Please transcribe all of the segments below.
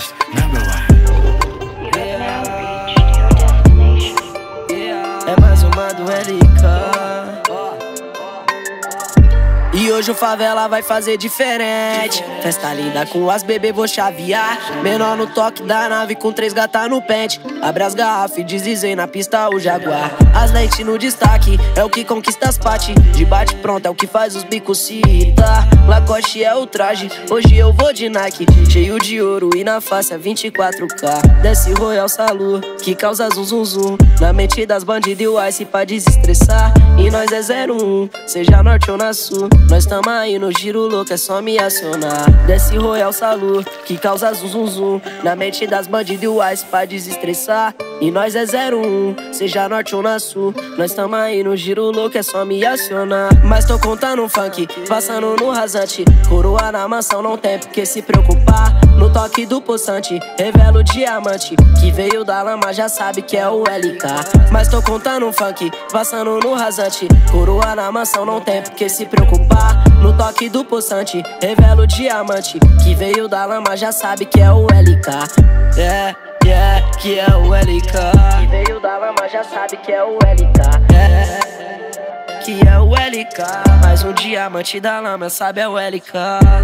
delas, number one. É mais uma do LK. E hoje o Favela vai fazer diferente. Festa linda com as bebê, vou chavear. Menor no toque da nave com 3 gatas no pente. Abre as garrafas e deslizei na pista o Jaguar. As lentes no destaque, é o que conquista as pate. De bate pronto, é o que faz os bicos cita. Lacoste é o traje, hoje eu vou de Nike. Cheio de ouro e na face é 24K. Desce Royal Salu, que causa zum zum zum. Na mente das bandidas e o ice pra desestressar. E nós é 01, seja norte ou na sul. Nós tamo aí no giro louco, é só me acionar. Desce Royal Salu, que causa zum zum zum. Na mente das bandidas e o ice pra desestressar. E nós é 01, seja norte ou na sul. Nós tamo aí no giro louco, é só me acionar. Mas tô contando um funk, passando no rasante. Coroa na mansão, não tem por que se preocupar. No toque do poçante, revela o diamante. Que veio da lama, já sabe que é o LK. Mas tô contando um funk, passando no rasante. Coroa na mansão, não tem por que se preocupar. No toque do poçante, revela o diamante. Que veio da lama, já sabe que é o LK. Que é o LK. Que veio da lama, já sabe que é o LK. Que é o LK. Mais um diamante da lama, sabe é o LK.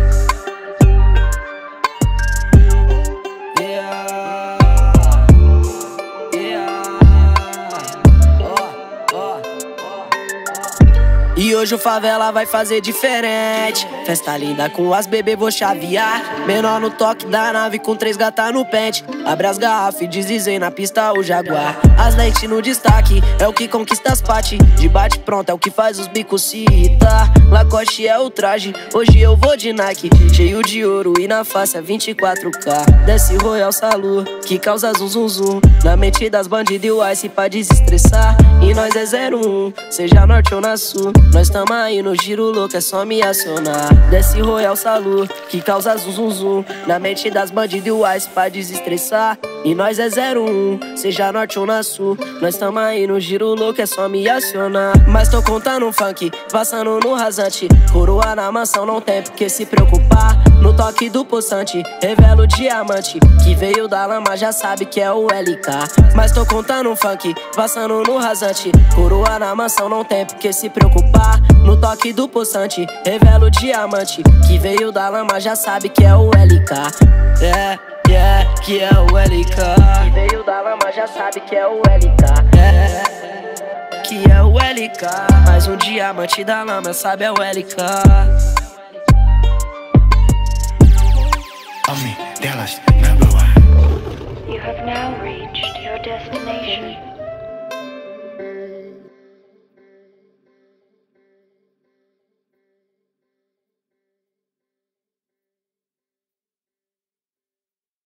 E hoje o Favela vai fazer diferente. Festa linda com as bebê, vou chavear. Menor no toque da nave com 3 gatas no pente. Abre as garrafas e deslizei na pista o Jaguar. As lentes no destaque, é o que conquista as pate. De bate pronto, é o que faz os bicos cita. Lacoste é o traje, hoje eu vou de Nike. Cheio de ouro e na face é 24K. Desce Royal Salu, que causa zum zum zum. Na mente das bandidas e o ice pra desestressar. E nós é 01, seja norte ou na sul. Nós tamo aí no giro louco, é só me acionar. Desce Royal Salu, que causa zum zum zum. Na mente das bandidas e o ice pra desestressar. E nós é 01, seja norte ou na sul. Nós tamo aí no giro louco, é só me acionar. Mas tô contando um funk, passando no rasante. Coroa na mansão, não tem por que se preocupar. No toque do poçante, revela o diamante. Que veio da lama, já sabe que é o LK. Mas tô contando um funk, passando no rasante. Coroa na mansão, não tem por que se preocupar. No toque do poçante, revela o diamante. Que veio da lama, já sabe que é o LK. Que é o LK. Que veio da lama, já sabe que é o LK. Que é o LK. Mais um diamante da lama, sabe é o LK. Homem delas, number one. You have now reached your destination.